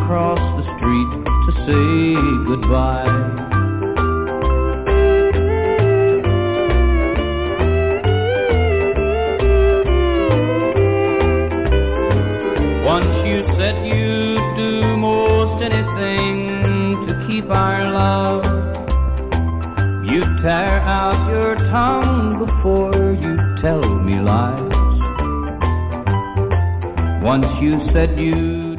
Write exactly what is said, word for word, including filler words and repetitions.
across the street to say goodbye. Once you said you'd do most anything to keep our love. You'd tear out your tongue before you tell me lies. Once you said you